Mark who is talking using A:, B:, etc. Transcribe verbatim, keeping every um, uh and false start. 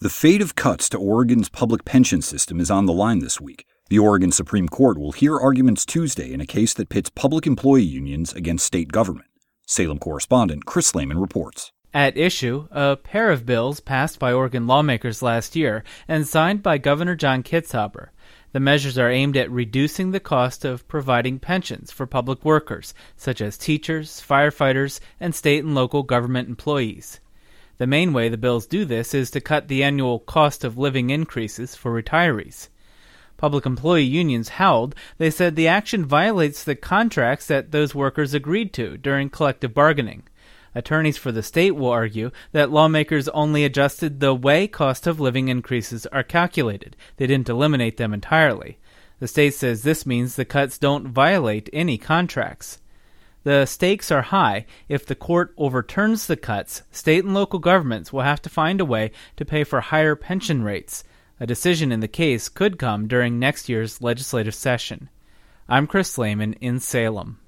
A: The fate of cuts to Oregon's public pension system is on the line this week. The Oregon Supreme Court will hear arguments Tuesday in a case that pits public employee unions against state government. Salem correspondent Chris Lehman reports.
B: At issue, a pair of bills passed by Oregon lawmakers last year and signed by Governor John Kitzhaber. The measures are aimed at reducing the cost of providing pensions for public workers, such as teachers, firefighters, and state and local government employees. The main way the bills do this is to cut the annual cost of living increases for retirees. Public employee unions howled. They said the action violates the contracts that those workers agreed to during collective bargaining. Attorneys for the state will argue that lawmakers only adjusted the way cost of living increases are calculated. They didn't eliminate them entirely. The state says this means the cuts don't violate any contracts. The stakes are high. If the court overturns the cuts, state and local governments will have to find a way to pay for higher pension rates. A decision in the case could come during next year's legislative session. I'm Chris Lehman in Salem.